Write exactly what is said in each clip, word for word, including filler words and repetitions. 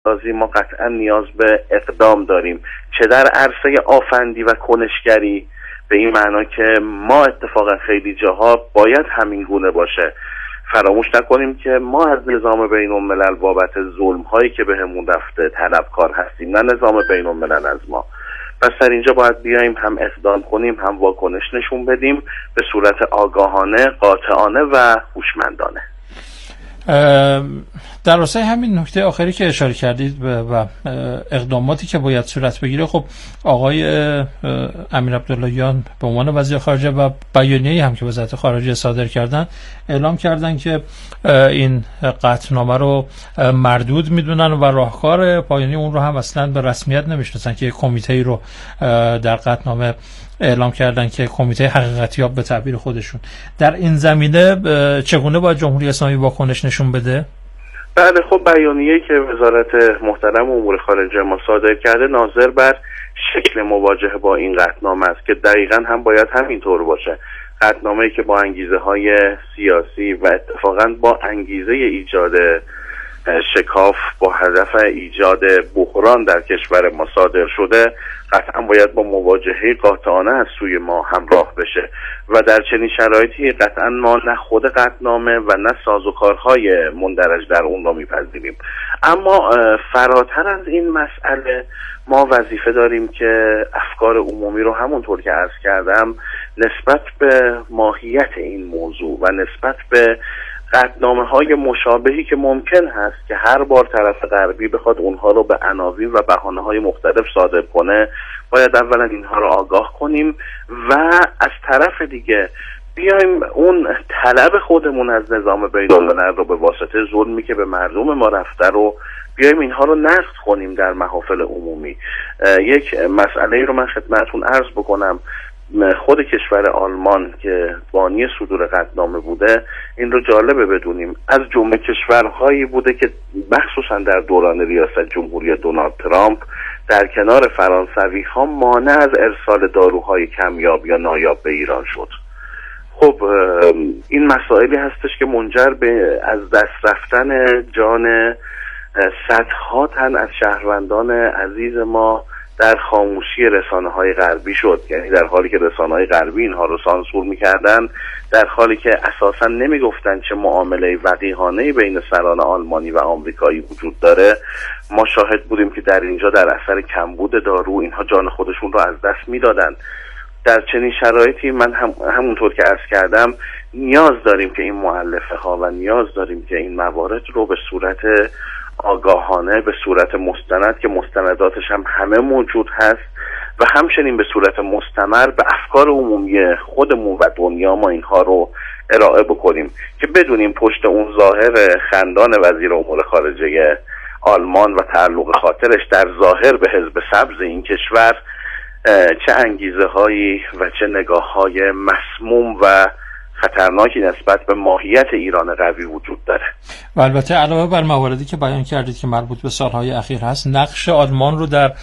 سازی ما قطعا نیاز به اقدام داریم، چه در عرصه آفندی و کنشگری، به این معنا که ما اتفاقا خیلی جاها باید همین گونه باشه. فراموش نکنیم که ما از نظام بین الملل بابت ظلم هایی که بهمون رفته طلبکار هستیم، نه نظام بین الملل از ما. پس در اینجا باید بیاییم هم اقدام کنیم، هم واکنش نشون بدیم به صورت آگاهانه، قاطعانه و هوشمندانه. در راستای همین نکته آخری که اشاره کردید و اقداماتی که باید صورت بگیره، خب آقای امیر عبداللهیان به عنوان وزیر خارجه و بیانیه‌ای هم که وزارت خارجه صادر کردن اعلام کردن که این قطعنامه رو مردود میدونن و راهکار پایانی اون رو هم اصلا به رسمیت نمیشناسن که یک کمیته‌ای رو در قطعنامه اعلام کردن که کمیته حقیقتیاب به تعبیر خودشون. در این زمینه چگونه باید جمهوری اسلامی واکنش نشون بده؟ بله، خب بیانیه‌ای که وزارت محترم امور خارجه ما صادر کرده ناظر بر شکل مواجهه با این قطعنامه است که دقیقاً هم باید همینطور باشه. قطعنامه‌ای که با انگیزه‌های سیاسی و اتفاقاً با انگیزه ایجاد شکاف با هدف ایجاد بحران در کشور ما صادر شده، قطعا باید با مواجهه قاطعانه از سوی ما همراه بشه و در چنین شرایطی قطعا ما نه خود قطعنامه و نه سازوکارهای مندرج در اون را میپذیریم. اما فراتر از این مسئله ما وظیفه داریم که افکار عمومی رو همونطور که عرض کردم نسبت به ماهیت این موضوع و نسبت به قطعنامه های مشابهی که ممکن هست که هر بار طرف غربی بخواد اونها رو به عناوین و بهانه های مختلف صادر کنه، باید اولا اینها رو آگاه کنیم و از طرف دیگه بیایم اون طلب خودمون از نظام بین الملل رو به واسطه ظلمی که به مردم ما رفته رو بیایم اینها رو نقد کنیم در محافل عمومی. یک مسئله رو من خدمتتون عرض بکنم. خود کشور آلمان که بانی صدور قطعنامه بوده، این رو جالبه بدونیم، از جمله کشورهایی بوده که مخصوصا در دوران ریاست جمهوری دونالد ترامپ در کنار فرانسوی ها مانع از ارسال داروهای کمیاب یا نایاب به ایران شد. خب این مسائلی هستش که منجر به از دست رفتن جان صدها تن از شهروندان عزیز ما در خاموشی رسانه‌های غربی شد. یعنی در حالی که رسانه‌های غربی اینها رو سانسور می‌کردن، در حالی که اساساً نمی‌گفتن چه معامله وقیحانه‌ای بین سران آلمانی و آمریکایی وجود داره، ما شاهد بودیم که در اینجا در اثر کمبود دارو اینها جان خودشون رو از دست می‌دادن. در چنین شرایطی من هم همونطور که عرض کردم نیاز داریم که این مؤلفه ها و نیاز داریم که این موارد رو به صورت آگاهانه، به صورت مستند که مستنداتش هم همه موجود هست و همچنین به صورت مستمر به افکار عمومی خودمون و دنیا ما اینها رو ارائه بکنیم که بدونیم پشت اون ظاهر خندان وزیر امور خارجه آلمان و تعلق خاطرش در ظاهر به حزب سبز این کشور چه انگیزه هایی و چه نگاه های مسموم و خطرناکی نسبت به ماهیت ایران قوی وجود داره. و البته علاوه بر مواردی که بیان کردید که مربوط به سالهای اخیر هست، نقش آلمان رو در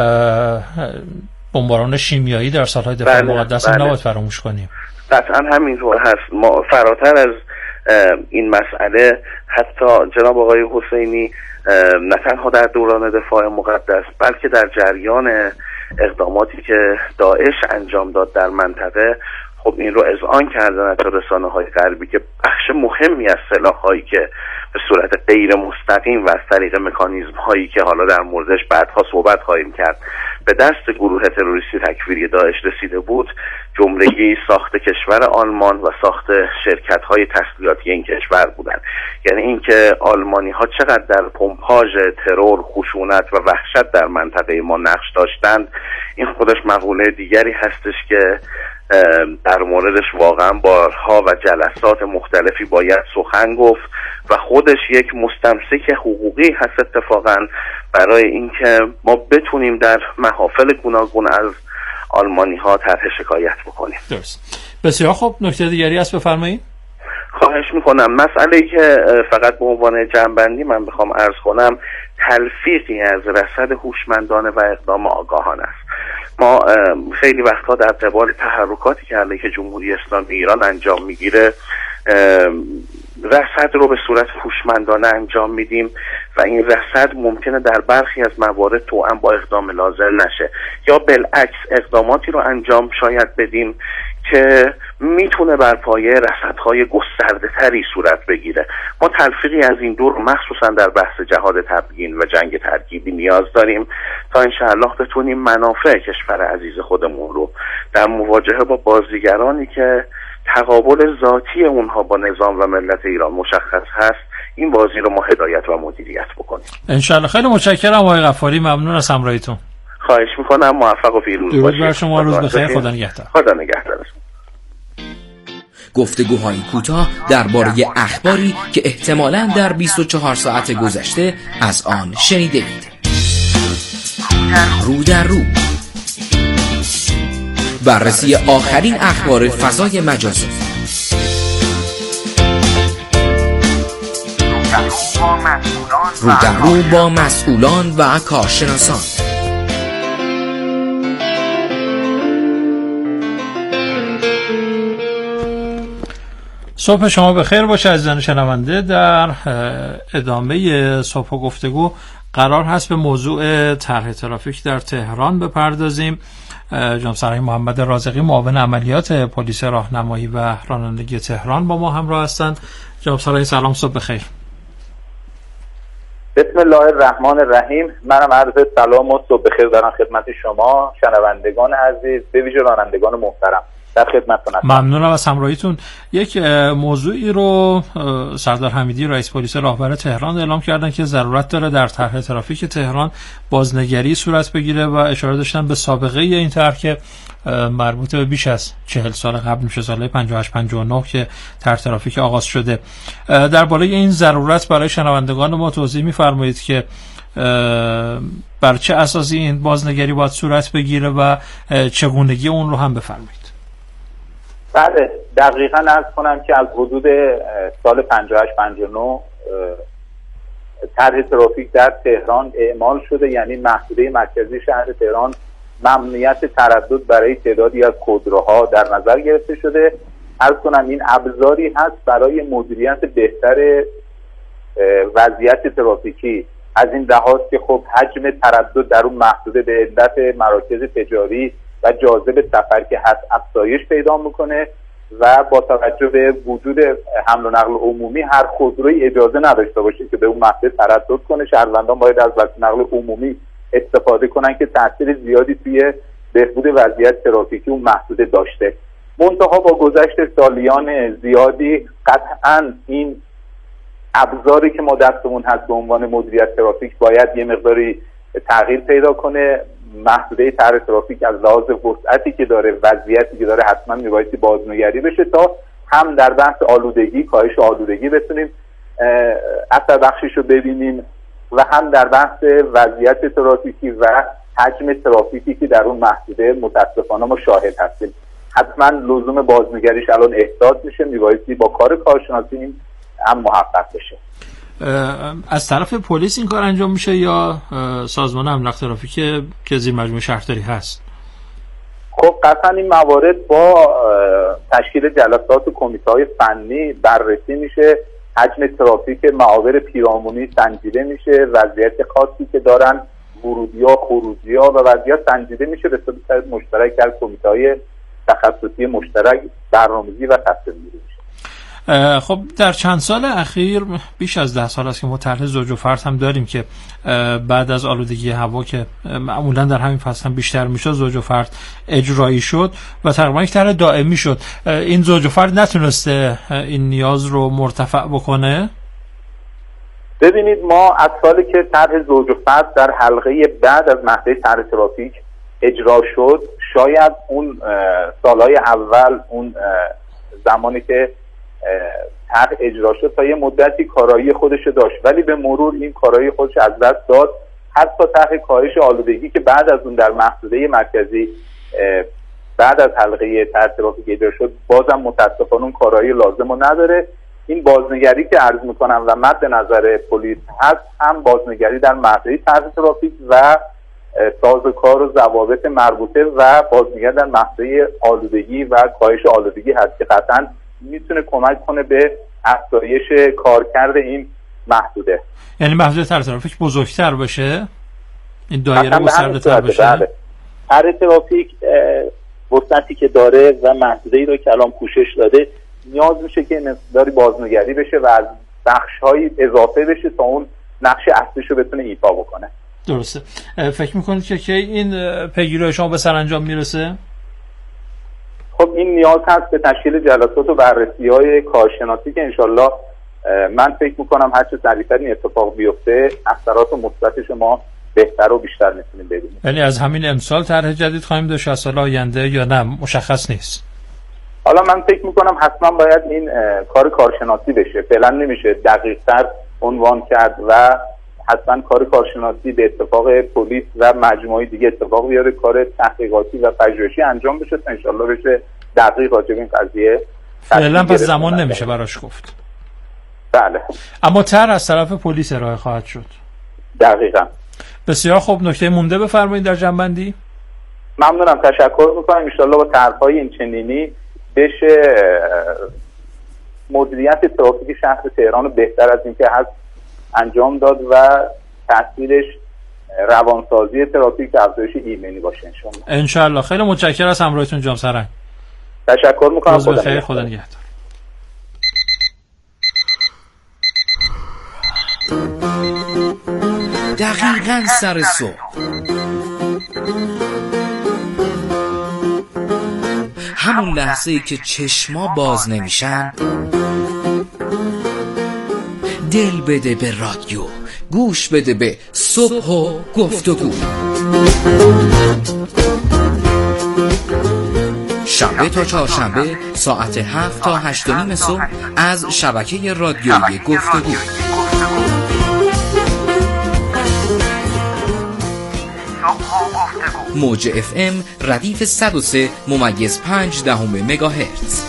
بمباران شیمیایی در سالهای دفاع بله، مقدس بله. نباید فراموش کنیم. قطعا همینطور هست. ما فراتر از این مسئله حتی جناب آقای حسینی نه تنها در دوران دفاع مقدس بلکه در جریان اقداماتی که داعش انجام داد در منطقه، خب این رو اذعان کردن از رسانه‌های غربی که بخش مهمی از سلاح‌هایی که به صورت غیر مستقیم و از طریق مکانیزم‌هایی که حالا در موردش بعدها صحبت خواهیم کرد به دست گروه تروریستی تکفیری داعش رسیده بود، جملگی ساخت کشور آلمان و ساخت شرکت‌های تسلیحاتی این کشور بودند. یعنی اینکه آلمانی‌ها چقدر در پمپاژ ترور، خشونت و وحشت در منطقه ما نقش داشتند، این خودش مقوله دیگری هستش که در موردش واقعا بارها و جلسات مختلفی باید سخن گفت و خودش یک مستمسک حقوقی هست اتفاقا برای اینکه ما بتونیم در محافل گوناگون از آلمانی ها طرح شکایت بکنیم. درست. بسیار خوب. نکته دیگری هست بفرمایید. خواهش میکنم. مسئله‌ای که فقط به عنوان جنبندی من بخوام عرض کنم، تلفیقی از رصد هوشمندانه و اقدام آگاهانه است. ما خیلی وقتها در قبال تحرکاتی که علیه جمهوری اسلامی ایران انجام میگیره رصد رو به صورت هوشمندانه انجام میدیم و این رصد ممکنه در برخی از موارد توأم با اقدام لازم نشه، یا بالعکس اقداماتی رو انجام شاید بدیم که میتونه بر پایه رصدهای گسترده تری صورت بگیره. ما تلفیقی از این دو رو مخصوصا در بحث جهاد تبیین و جنگ ترکیبی نیاز داریم تا انشاءالله بتونیم منافع کشور عزیز خودمون رو در مواجهه با بازیگرانی که تقابل ذاتی اونها با نظام و ملت ایران مشخص هست، این بازی رو ما هدایت و مدیریت بکنیم انشالله. خیلی متشکرم آقای غفاری، ممنون از همراهیتون. خواهش میکنم، موفق و پیروز باشید. درود بر شما، روز بخیر، خدا نگهدار. خدا نگهدار. گفتگوهای کوتاه درباره اخباری که احتمالاً در بیست و چهار ساعت گذشته از آن شنیدید. رو در رو، بررسی آخرین اخبار فضای مجازی. رو در رو با مسئولان و کارشناسان. صبح شما بخیر باشه عزیزان شنونده. در ادامه صبح گفتگو قرار هست به موضوع طرح ترافیک در تهران بپردازیم. جناب سرای محمد رازقی، معاون عملیات پلیس راهنمایی و رانندگی تهران با ما همراه هستند. جناب سرای سلام، صبح بخیر. بسم الله الرحمن الرحیم. منم عرض سلام و صبح بخیر دارم خدمت شما شنوندگان عزیز، به ویژه رانندگان محترم. در خدمتتون هستم. ممنونم از همراهیتون. یک موضوعی رو سردار حمیدی رئیس پلیس راهبر تهران اعلام کردن که ضرورت داره در طرح ترافیک تهران بازنگری صورت بگیره و اشاره داشتن به سابقه این طرح که مربوط به بیش از چهل سال قبل میشه، سال پنجاه و هشت پنجاه و نه که طرح ترافیک آغاز شده. در بالای این ضرورت برای شنوندگان ما توضیح می‌فرمایید که بر چه اساسی این بازنگری باید صورت بگیره و چگونگی اون رو هم بفرمایید. بله، دقیقاً عرض کنم که از حدود سال پنجاه و هشت پنجاه و نه طرح ترافیک در تهران اعمال شده، یعنی محدوده مرکزی شهر تهران ممنوعیت تردد برای تعدادی از خودروها در نظر گرفته شده. عرض کنم این ابزاری هست برای مدیریت بهتر وضعیت ترافیکی، از این لحاظ که خب حجم تردد در اون محدوده به علت مراکز تجاری و جاذب سفر که هست افزایش پیدا میکنه و با توجه به وجود حمل و نقل عمومی هر خودرویی اجازه نداشته باشه که به اون محدوده تردد کنه. شهروندان باید از وسیله نقل عمومی استفاده کنن که تاثیر زیادی توی بهبود وضعیت ترافیکی اون محدوده داشته. منتها با گذشت سالیان زیادی قطعاً این ابزاری که ما دستمون هست به عنوان مدیریت ترافیک باید یه مقداری تغییر پیدا کنه. محدوده طرح ترافیک از لحاظ وسعتی که داره، وضعیتی که داره، حتما میبایستی بازنگری بشه تا هم در بحث آلودگی، کاهش آلودگی بتونیم اثر بخشش رو ببینیم و هم در بحث وضعیت ترافیکی و حجم ترافیکی که در اون محدوده متاسفانه ما شاهد هستیم. حتما لزوم بازنگریش الان احساس میشه، میبایستی با کار کارشناسی هم محقق بشه. از طرف پلیس این کار انجام میشه یا سازمان املاک ترافیک که زیر مجموعه شهرداری هست؟ خب قطعا این موارد با تشکیل جلسات و کمیته‌های فنی بررسی میشه، حجم ترافیک معابر پیرامونی سنجیده میشه، وضعیت خاصی که دارن ورودی‌ها، خروجی‌ها و وضعیت سنجیده میشه، به صورت مشترک در کمیته‌های تخصصی مشترک برنامه‌ریزی و تصمیم گیری میشه. خب در چند سال اخیر بیش از ده سال است که ما طرح زوج و فرد هم داریم که بعد از آلودگی هوا که معمولا در همین فصل هم بیشتر میشد زوج و فرد اجرایی شد و تقریبا یک طرح دائمی شد. این زوج و فرد نتونسته این نیاز رو مرتفع بکنه؟ ببینید ما از سالی که طرح زوج و فرد در حلقه بعد از مهده طرح ترافیک اجرا شد، شاید اون سالهای اول، اون زمانی که طرح اجرا شد تا یه مدتی کارایی خودش داشت، ولی به مرور این کارایی خودش از دست داد. حتی طرح کاهش آلودگی که بعد از اون در محدوده مرکزی بعد از حلقه طرح ترافیک اجرا شد، بازم متاسفانه اون کارایی لازم رو نداره. این بازنگری که عرض میکنم و مد نظر پلیس هست، هم بازنگری در محدوده طرح ترافیک و سازوکار و ضوابط مربوطه و بازنگری در محدوده آلودگی و کاهش آلودگی هست که قطعاً میتونه کمک کنه به افزایش کارکرد این محدوده. یعنی محدوده طرح ترافیک بزرگتر باشه، این دایره گسترده‌تر باشه. بله. طرح ترافیک وسعتی که داره و محدوده‌ای رو که الان پوشش داده نیاز میشه که مقداری بازنگری بشه و از بخش‌های اضافه بشه تا اون نقش اصلیش رو بتونه ایفا بکنه. درسته. فکر میکنید که که این پیگیری شما به سرانجام میرسه؟ خب این نیاز هست به تشکیل جلسات و بررسی‌های کارشناسی که انشالله من فکر میکنم هر چه سریعتر این اتفاق بیفته اثرات مثبتش ما بهتر و بیشتر میتونیم ببینیم. یعنی از همین امسال طرح جدید خواهیم داشت از سال آینده یا نه مشخص نیست؟ حالا من فکر میکنم حتما باید این کار کارشناسی بشه، فعلا نمیشه دقیق‌تر عنوان کرد و حتما کار کارشناسی به اتفاق پلیس و مجموعه دیگه اتفاق بیاره، کار تحقیقاتی و پژوهشی انجام بشه تا انشالله بشه دقیق راجع به این قضیه. فعلا پس زمان نمیشه براش گفت. بله. اما طرح از طرف پلیس ارائه خواهد شد. دقیقاً. بسیار خوب، نکته مونده بفرمایید در جنبندی. ممنونم، تشکر میکنم. ان شاءالله با طرح‌های این چنینی بشه مدیریت ترافیک شهر تهران رو بهتر از اینکه هست انجام داد و تاثیرش روانسازی ترافیک و افزایش ایمنی باشه ان شاءالله. ان شاءالله. خیلی متشکرم از همراهیتون جناب سرنگ. تشکر میکنم. خدا بخیر. خدا نگهدار. دقیقاً سر صبح همون لحظه‌ای که چشما باز نمیشن دل بده به رادیو، گوش بده به صبح و گفتگو. شنبه تا چهارشنبه ساعت هفت تا هشت و نیم صبح از شبکه رادیویی گفتگو. موج اف ام ردیف صد و سه ممیز پنج دهم مگاهرتز.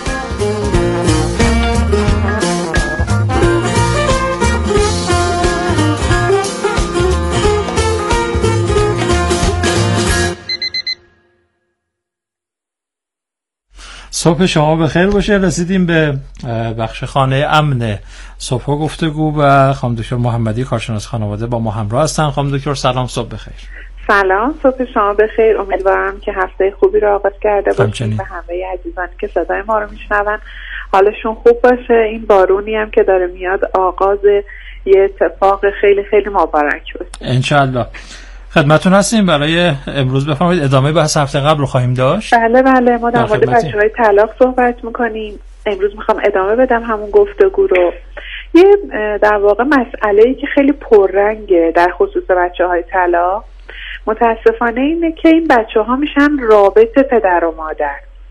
صبح شما بخیر باشه. رسیدیم به بخش خانه امن صبح گفتگو و خانم دکتر محمدی کارشناس خانواده با ما همراه هستن. خانم دکتر سلام، صبح بخیر. سلام، صبح شما بخیر. امیدوارم که هفته خوبی رو آغاز کرده باشید و همه عزیزانی که صدای ما رو میشنون حالشون خوب باشه. این بارونی هم که داره میاد آغاز یه اتفاق خیلی خیلی مبارک باشه انشالله. خدمتون هستیم برای امروز. بفرمایید. ادامه بحث هفته قبل رو خواهیم داشت. بله بله، ما در مورد بچه‌های طلاق صحبت میکنیم. امروز میخوام ادامه بدم همون گفتگو رو. یه در واقع مسئله‌ای که خیلی پررنگه در خصوص بچه‌های طلاق متاسفانه اینه که این بچه‌ها میشن رابط پدر و مادر.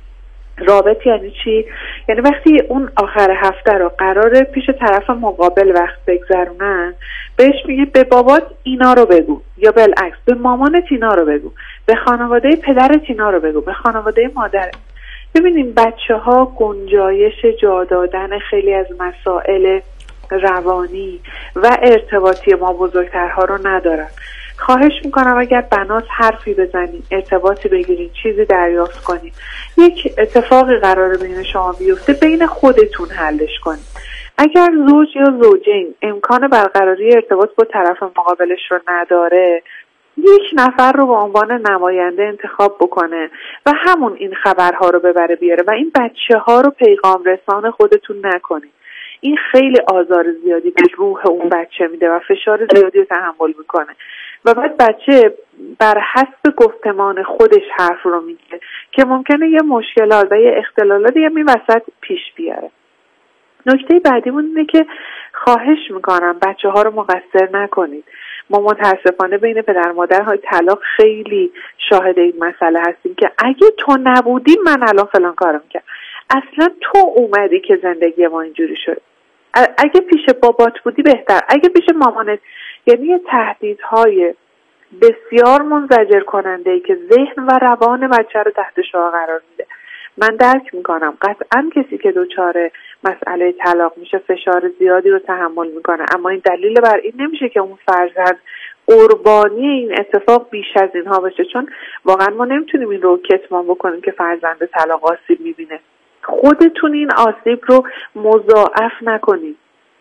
رابط یعنی چی؟ یعنی وقتی اون آخر هفته رو قراره پیش طرف مقابل وقت بگذرونن بهش میگه به بابات اینا رو بگو، یا بالعکس به مامانت اینا رو بگو، به خانواده پدرت اینا رو بگو، به خانواده مادرت. ببینیم بچه‌ها گنجایش جا دادن خیلی از مسائل روانی و ارتباطی ما بزرگترها رو ندارن. خواهش میکنم اگر بنات حرفی بزنین، ارتباطی بگیرین، چیزی دریافت کنین، یک اتفاقی قراره بین شما بیفته بین خودتون حلش کنین. اگر زوج یا زوجین امکان برقراری ارتباط با طرف مقابلش رو نداره، یک نفر رو به عنوان نماینده انتخاب بکنه و همون این خبرها رو ببره بیاره و این بچه ها رو پیغام رسان خودتون نکنین. این خیلی آزار زیادی به روح اون بچه میده و فشار زیادی رو تحمل میکنه و بعد بچه بر حسب گفتمان خودش حرف رو میگه که ممکنه یه مشکلات و یه اختلالاتی هم این وسط پیش بیاره. نکته بعدیمون اینه که خواهش میکنم بچه ها رو مقصر نکنید. ما متاسفانه بین پدر مادرهای طلاق خیلی شاهد این مسئله هستیم که اگه تو نبودی من الان فلان کارو میکردم. اصلا تو اومدی که زندگی ما اینجوری شد. اگه پیش بابات بودی بهتر، اگه پیش مامانت. یعنی یه تهدیدهای بسیار منزجر کننده ای که ذهن و روان بچه رو تحت شعاع قرار میده. من درک میکنم قطعا کسی که دچار مسئله طلاق میشه فشار زیادی رو تحمل میکنه، اما این دلیل بر این نمیشه که اون فرزند قربانی این اتفاق بیش از اینها باشه، چون واقعا ما نمیتونیم این رو کتمان بکنیم که فرزند طلاق آسیب میبینه. خودتون این آسیب رو مضاعف نکنید.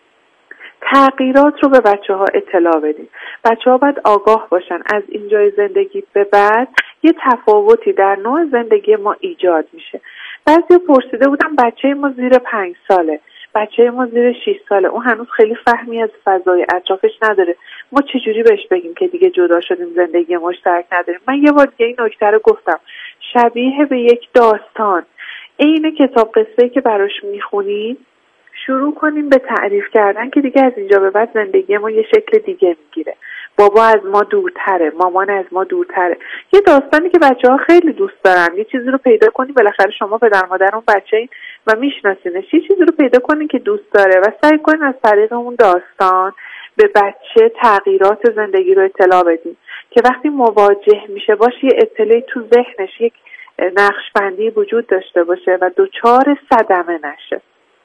تغییرات رو به بچه ها اطلاع بدین. بچه ها باید آگاه باشن از اینجای زندگی به بعد یه تفاوتی در نوع زندگی ما ایجاد میشه. بعضی پرسیده بودم بچه ما زیر پنج ساله، بچه ما زیر شش ساله، اون هنوز خیلی فهمی از فضای اطرافش نداره، ما چجوری بهش بگیم که دیگه جدا شدیم زندگی مشترک نداریم؟ من یه بار دیگه این نکته رو گفتم، شبیه به یک داستان. این کتاب قصه‌ای که براش میخونید شروع کنیم به تعریف کردن که دیگه از اینجا به بعد زندگی ما یه شکل دیگه میگیره. بابا از ما دورتره، مامان از ما دورتره. یه داستانی که بچه ها خیلی دوست دارن. یه چیزی رو پیدا کنی، بالاخره شما پدر مادر اون بچه این و میشناسینش، یه چیزی رو پیدا کنین که دوست داره و سعی کنین از طریق اون داستان به بچه تغییرات زندگی رو اطلاع بدین که وقتی مواجه میشه باشه یه اطلاعی تو ذهنش، یک نقشبندی وجود داشته باشه و دوچار صدمه نشه.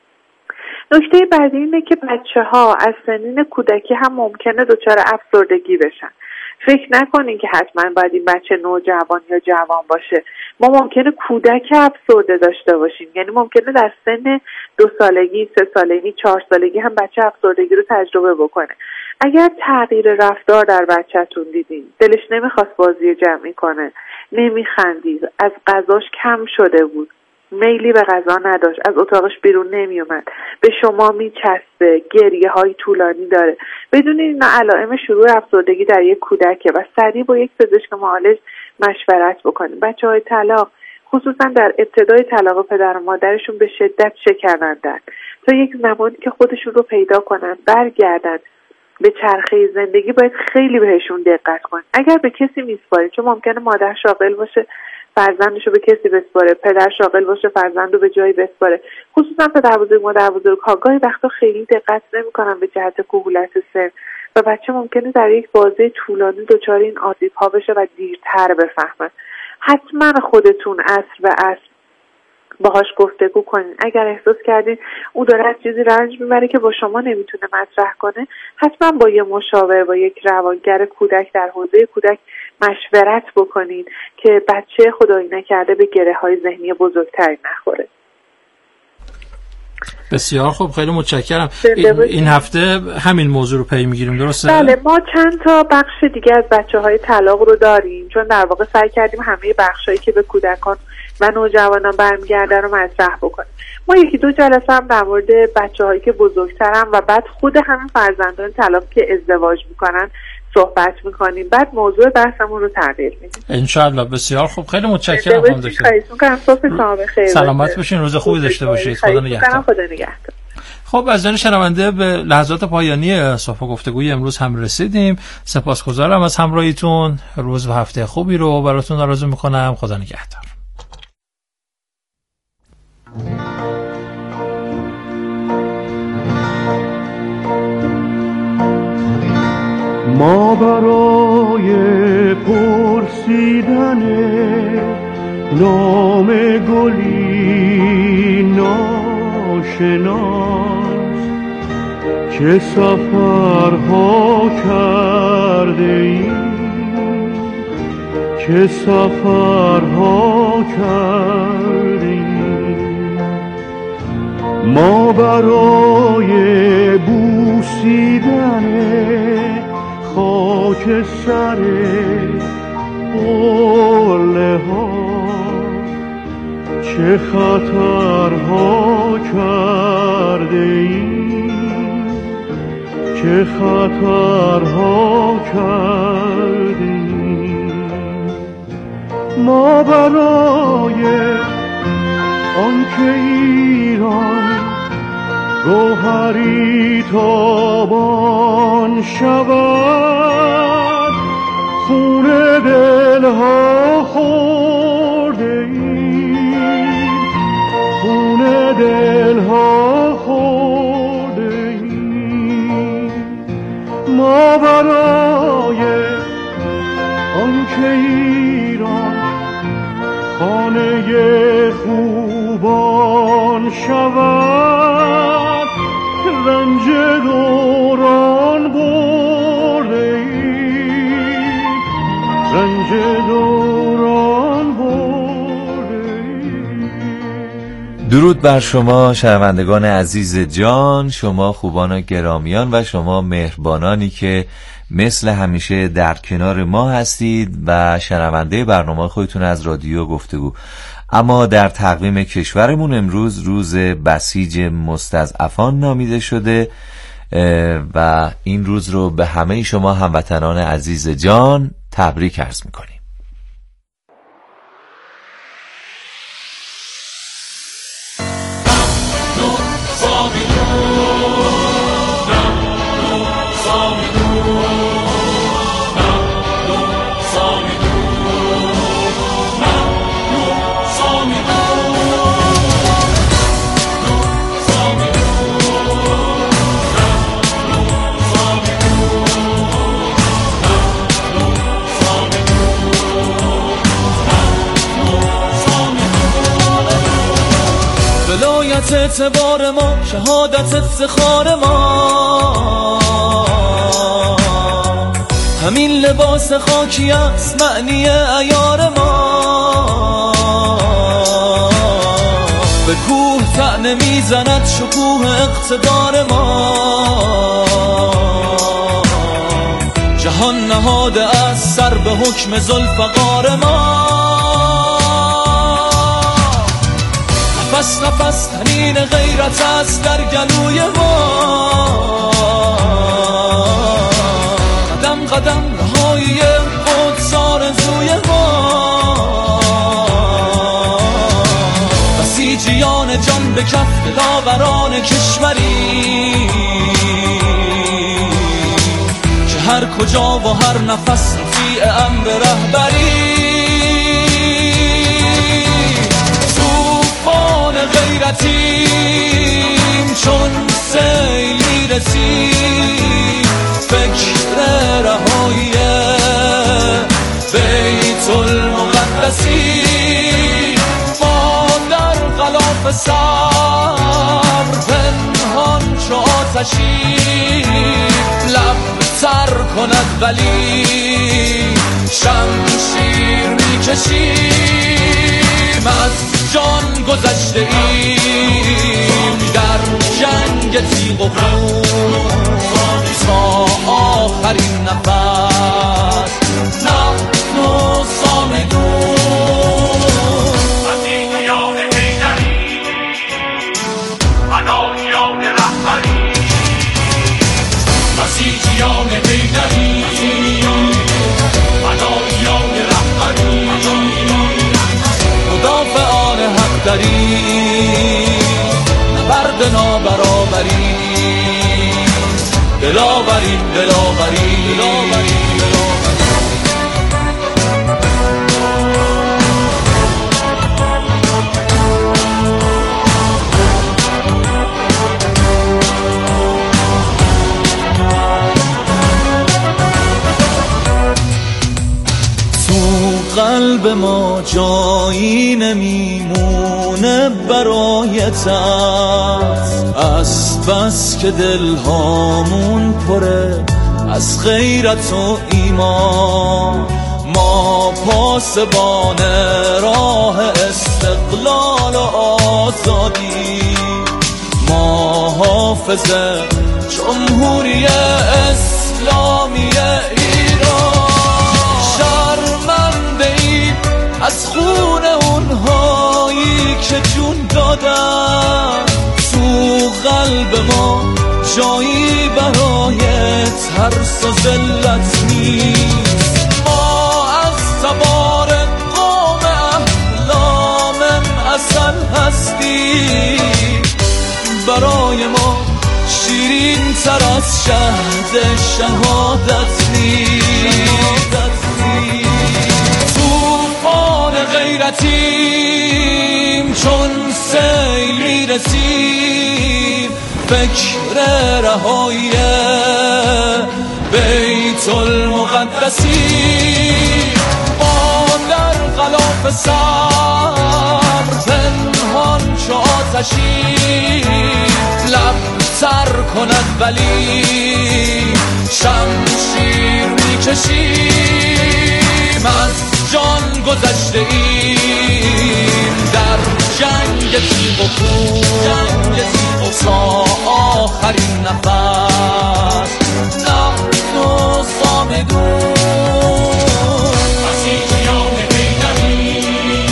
نکته بعدی اینه که بچه ها از سنین کودکی هم ممکنه دچار افسردگی بشن. فکر نکنین که حتما باید این بچه نوجوان یا جوان باشه. ما ممکنه کودک افسرده داشته باشیم، یعنی ممکنه در سن دو سالگی، سه سالگی، چهار سالگی هم بچه افسردگی رو تجربه بکنه. اگر تغییر رفتار در بچه‌تون دیدین، دلش نمیخواست بازی جمعی کنه، نمیخندید، از غذاش کم شده بود، میلی به غذا نداشت، از اتاقش بیرون نمیومد، به شما میچسبه، گریه های طولانی داره، بدونید این علائم شروع افسردگی در یک کودکه و سریع با یک پزشک معالج مشورت بکنید. بچه های طلاق خصوصا در ابتدای طلاق پدر و مادرشون به شدت شکنندن، تا یک زمانی که خودشون رو پیدا کنن برگردن به چرخه زندگی باید خیلی بهشون دقت کنید. اگر به کسی میسپارید، چون ممکنه مادر شاغل باشه فرزندشو به کسی بسپاره، پدر شاغل باشه فرزندو به جایی بسپاره، خصوصا پدر بزرگ مادر بزرگ ها گاهی وقتا خیلی دقت نمی‌کنن به جهت کهولت سن و بچه ممکنه در یک بازه طولانی دچار این آسیب ها بشه و دیرتر بفهمن. حتما خودتون عصر به عصر باهاش گفتگو کنین. اگر احساس کردین او داره از چیزی رنج میبره که با شما نمیتونه مطرح کنه، حتما با یه مشاور، با یک روانگر کودک در حوزه کودک مشورت بکنین که بچه خدایی نکرده به گره های ذهنی بزرگتری نخوره. بسیار خوب، خیلی متشکرم. این هفته همین موضوع رو پی میگیریم، درسته؟ بله، ما چند تا بخش دیگه از بچه های طلاق رو داریم، چون در واقع سعی کردیم همه بخشایی که به کودکان و نوجوانان برمیگرده رو مطرح بکنیم. ما یکی دو جلسه هم در مورد بچه هایی که بزرگترن و بعد خود همین فرزندان طلاق که ازدواج میکنن صحبت میکنیم، بعد موضوع بحثمون رو تغییر میدیم انشالله. بسیار خوب، خیلی متشکرم خانم دکتر. خیلی ممنون. سلامت باشین، روز خوبی داشته باشید. خدا نگهدار. خدا نگهدار. خب از جان شنونده به لحظات پایانی صحبت گفتگوی امروز هم رسیدیم. سپاسگزارم از همراهیتون. روز و هفته خوبی رو براتون آرزو میکنم. خدا نگهدار. ما برای پرسیدن نام گلی ناشناس چه سفرها کرده ایم، چه سفرها کرده ایم. ما برای بوسیدن خاک سر قله ها چه خطرها کرده ایم، چه خطرها کرده ایم. ما برای آنکه ایران گوهری تابان شود خون دلها خورده ایم، خون دلها خورده ایم. ما برای آنکه ایران خانه خوبان شود رنج دوران برده ایم، رنج دوران برده ایم. درود بر شما شنوندگان عزیز جان، شما خوبان و گرامیان و شما مهربانانی که مثل همیشه در کنار ما هستید و شنونده برنامه خودتون از رادیو گفتگو. اما در تقویم کشورمون امروز روز بسیج مستضعفان نامیده شده و این روز رو به همه شما هموطنان عزیز جان تبریک عرض میکنیم. اعتبار ما، شهادت افتخار ما، همین لباس خاکی است معنی عیار ما. به کوه طعنه میزند شکوه اقتدار ما، جهان نهاده از سر به حکم ذوالفقار ما. نفس نفس تنین غیرت است در گلوی ما، قدم قدم رهایی قدس آرزوی ما. بسیجیان جان به کف دلاوران کشوری که هر کجا و هر نفس رفیع امر رهبری. غیرتیم چون سیلی رسید، فکر رهایی بیت المقدسی. ما در غلاف صبر پنهان چو آتشی، لب تر کند ولی شمشیر میکشیم. از جان گذشته ایم در جنگ تیغ و خون تا آخرین نفس، نحن صامدون. بسیجیان حیدری، فداییان رهبری، بسیجیان حیدری، فداییان رهبری، مدافعان حق داری، نبرد نابرابری، دلاوری دلاوری دلاوری قلب ما جایی نمیمونه برایت، از بس که دلهامون پره از غیرت و ایمان. ما پاسبان راه استقلال و آزادی، ما حافظ جمهوری اسلامی ایران. از خون اونهایی که جون دادن، تو قلب ما جایی برای ترس و ذلت نیست. ما از تبار قوم احلام اصل هستیم، برای ما شیرین تر از شهد شهادت نیست. غیرتیم چون سیل میرسیم، فکر رهایی بیت المقدسی. ما در غلاف صبر پنهان چو آتشی، لب تر کند ولی شمشیر میکشیم. از جان گذشته ایم در جنگ تیغ و خون، جنگ تیغ و تا آخرین نفس، نحن صامدون. بسیجیان حیدری،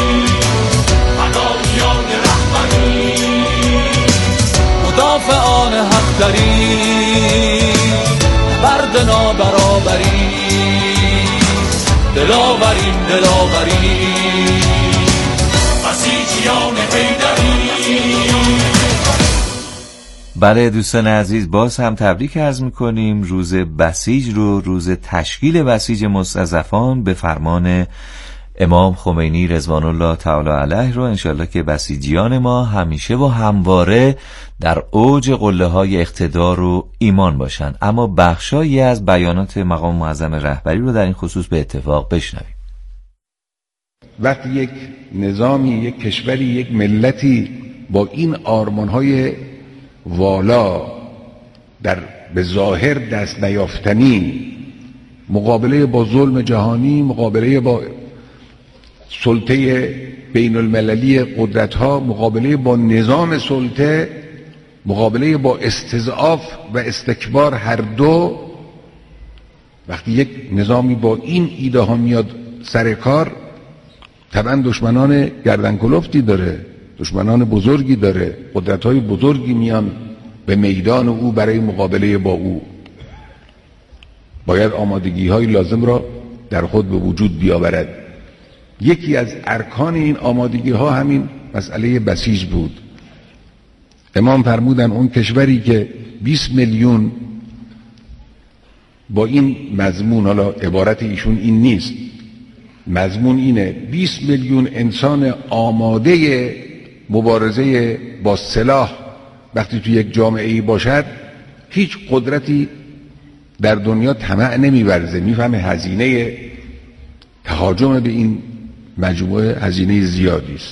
فداییان رهبری، مدافعان حق داری، برد نابرابری، دلاوریم دلاوری، بسیجیان حیدری. بله دوستان عزیز، باز هم تبریک عرض میکنیم روز بسیج رو، روز تشکیل بسیج مستضعفان به فرمان امام خمینی رضوان الله تعالی علیه رو. انشالله که بسیجیان ما همیشه و همواره در اوج قله های اقتدار و ایمان باشن. اما بخشایی از بیانات مقام معظم رهبری رو در این خصوص به اتفاق بشنویم. وقتی یک نظامی، یک کشوری، یک ملتی با این آرمانهای والا در به ظاهر دست نیافتنی مقابله با ظلم جهانی، مقابله با سلطه بین المللی قدرت ها، مقابله با نظام سلطه، مقابله با استضعاف و استکبار، هر دو وقتی یک نظامی با این ایده ها میاد سر کار، طبعا دشمنان گردن کلفتی داره، دشمنان بزرگی داره، قدرت های بزرگی میان به میدان او برای مقابله با او. باید آمادگی های لازم را در خود به وجود بیاورد. یکی از ارکان این آمادگی ها همین مسئله بسیج بود. امام فرمودن اون کشوری که بیست میلیون با این مضمون، حالا عبارت ایشون این نیست، مضمون اینه، بیست میلیون انسان آماده مبارزه با سلاح وقتی تو یک جامعه ای باشد، هیچ قدرتی در دنیا طمع نمی‌ورزه. میفهمه هزینه تهاجم به این مجموعه هزینه زیادی است.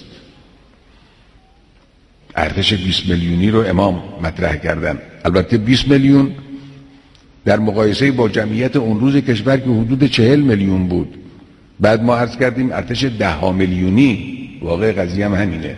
ارتش بیست میلیونی رو امام مطرح کردن. البته بیست میلیون در مقایسه با جمعیت اون روز کشور که حدود چهل میلیون بود. بعد ما عرض کردیم ارتش ده میلیونی. واقع قضیه هم همینه.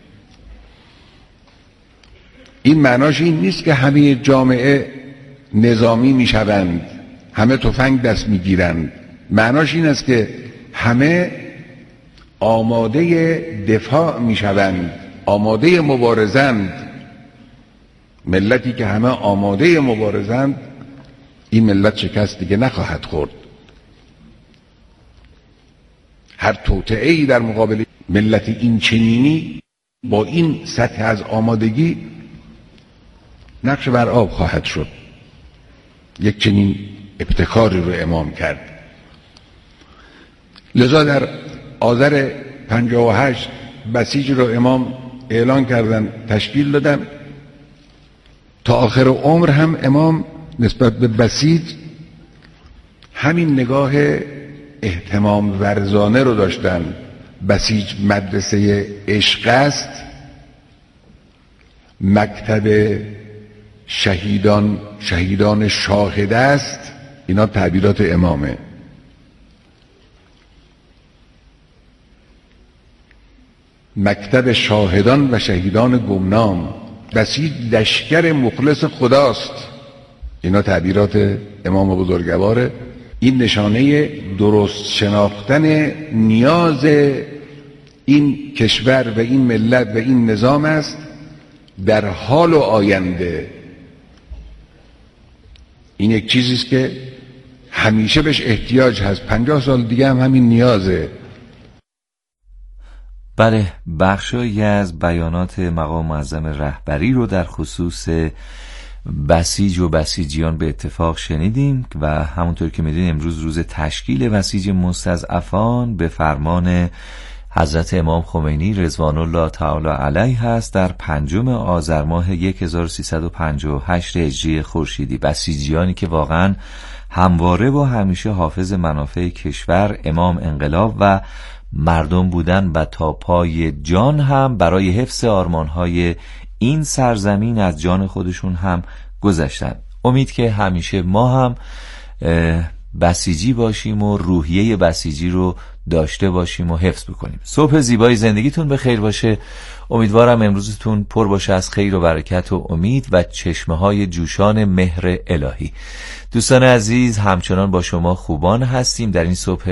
این معناش این نیست که همه جامعه نظامی میشوند، همه تفنگ دست میگیرند. معناش این است که همه آماده دفاع میشوند، آماده مبارزند. ملتی که همه آماده مبارزند، این ملت شکست دیگه نخواهد خورد. هر توطئه‌ای در مقابل ملت این چنینی با این سطح از آمادگی نقش بر آب خواهد شد. یک چنین ابتکاری رو امام کرد. لذا در آذر پنجاه و هشت بسیج رو امام اعلان کردن، تشکیل دادن. تا آخر عمر هم امام نسبت به بسیج همین نگاه اهتمام ورزانه رو داشتن. بسیج مدرسه عشق است، مکتب شهیدان شهیدان شاهد است. اینا تعبیرات امامه. مکتب شاهدان و شهیدان گمنام. بسیج لشکر مخلص خداست. اینا تعبیرات امام بزرگواره. این نشانه درست شناختن نیاز این کشور و این ملت و این نظام است در حال و آینده. این یک چیزیست که همیشه بهش احتیاج هست. پنجاه سال دیگه هم همین نیازه. بله، بخشایی از بیانات مقام معظم رهبری رو در خصوص بسیج و بسیجیان به اتفاق شنیدیم و همونطور که میدونیم امروز روز تشکیل بسیج مستضعفان به فرمان حضرت امام خمینی رضوان الله تعالی علیه هست در پنجم آذر ماه هزار و سیصد و پنجاه و هشت هجری خورشیدی. بسیجیانی که واقعا همواره و همیشه حافظ منافع کشور، امام، انقلاب و مردم بودن و تا پای جان هم برای حفظ آرمانهای این سرزمین از جان خودشون هم گذشتن. امید که همیشه ما هم بسیجی باشیم و روحیه بسیجی رو داشته باشیم و حفظ بکنیم. صبح زیبای زندگیتون به خیر باشه. امیدوارم امروزتون پر باشه از خیر و برکت و امید و چشمه های جوشان مهر الهی. دوستان عزیز، همچنان با شما خوبان هستیم در این صبح